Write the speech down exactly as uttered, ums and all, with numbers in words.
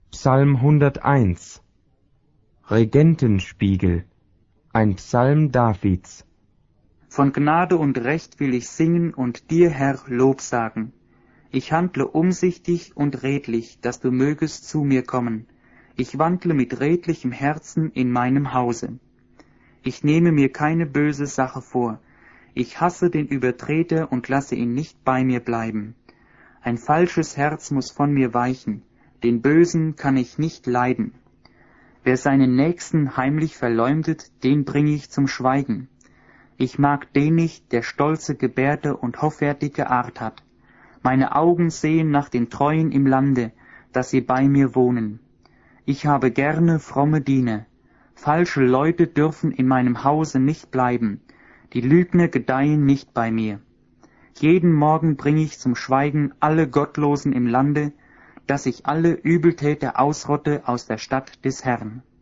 Psalm hunderteins. Regentenspiegel, ein Psalm Davids. Von Gnade und Recht will ich singen und dir, Herr, Lob sagen. Ich handle umsichtig und redlich, dass du mögest zu mir kommen. Ich wandle mit redlichem Herzen in meinem Hause. Ich nehme mir keine böse Sache vor. Ich hasse den Übertreter und lasse ihn nicht bei mir bleiben. Ein falsches Herz muß von mir weichen, den Bösen kann ich nicht leiden. Wer seinen Nächsten heimlich verleumdet, den bringe ich zum Schweigen. Ich mag den nicht, der stolze Gebärde und hoffärtige Art hat. Meine Augen sehen nach den Treuen im Lande, dass sie bei mir wohnen. Ich habe gerne fromme Diener. Falsche Leute dürfen in meinem Hause nicht bleiben. Die Lügner gedeihen nicht bei mir. Jeden Morgen bringe ich zum Schweigen alle Gottlosen im Lande, dass ich alle Übeltäter ausrotte aus der Stadt des Herrn.